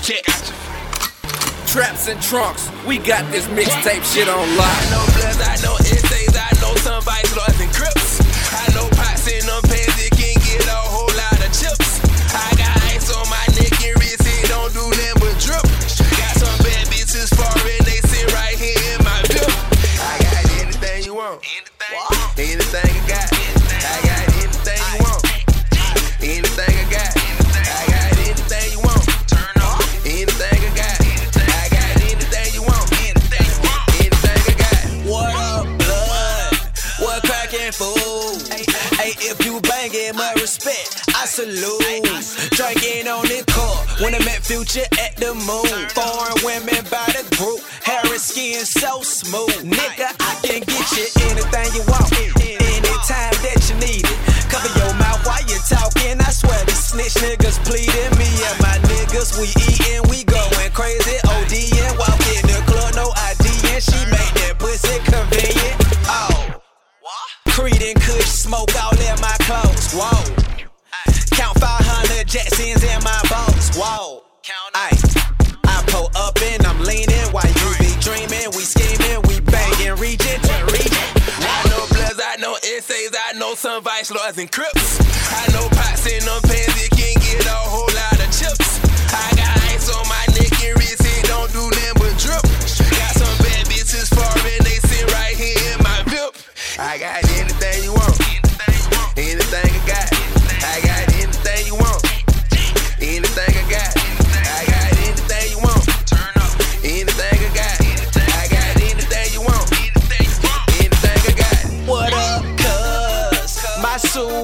Check. Traps and trunks, we got this mixtape shit on lock. I know Bloods, I know essays, I know some Vice Lords and Crips. I know pots in them pants that can get a whole lot of chips. I got ice on my neck and wrist, it don't do nothing but drip. Got some bad bitches foreign, they sit right here in my view. I got anything you want, anything I got. I got anything you want, anything I got. I got anything you want, turn on, anything I got. Fool. Hey, if you bangin', my respect, I salute. Drinking on the court when I met Future at the moon. Foreign women by the group, hair and skin so smooth. Nigga, I can get you anything you want, anytime that you need it. Cover your mouth while you talking. I swear these snitch niggas pleading. Me and my niggas, we eatin', we going crazy. OD'ing, walk in the club, no ID, and she make that pussy convenient. Oh. Creed and Kush smoke all in my clothes, whoa. Count 500 Jacksons in my boats, whoa. Ay, I pull up and I'm leaning while you be dreaming. We scheming, we banging, region to region. I know Bloods, I know essays, I know some Vice Lords and Crips. I know pots in them pants that can get a whole lot of chips. I got ice on my neck and wrist, it don't do nothing but drip. Got some bad bitches foreign, they sit right here in my VIP. I got anything you want, anything I got. I got anything you want, anything I got. I got anything you want, turn up, anything I got. I got anything you want, anything I got. What up, cuz? My soul,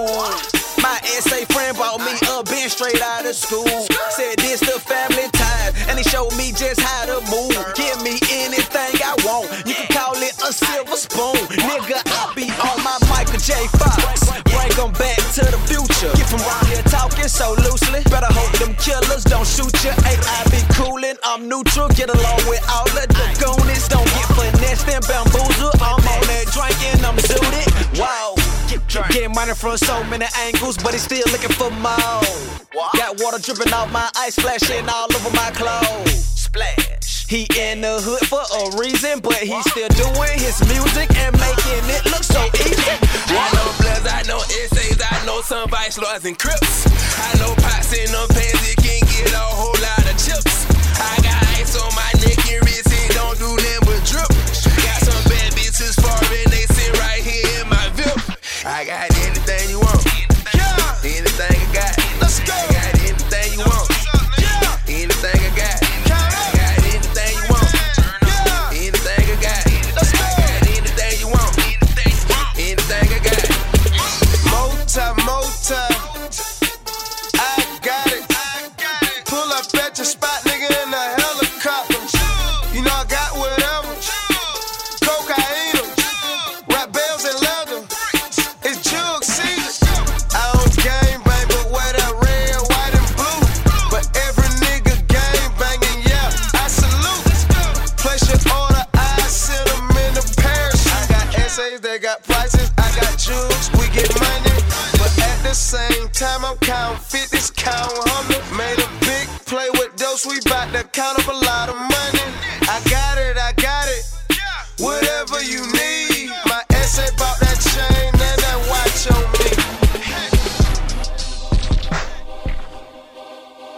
my SA friend brought me a bench straight out of school. Said this the family ties, and he showed me just how to move. Give me anything I want, you can call it a silver spoon. Nigga, I be on my Michael J. Fox. Bring them back to the future. Get from around here talking so loosely. Better hope them killers don't shoot you. Hey, I be coolin', I'm neutral. Get along with all of the goonies. Don't get finessed and bamboozled. I'm on that drink and I'm zooted. Wow. Getting money from so many angles, but he's still looking for more. Got water dripping off my ice, splashing all over my clothes. Splash. He in the hood for a reason, but he's still doing his music and making it look so easy. I know Bloods, I know essays, I know some Vice Lords and Crips. I know pots in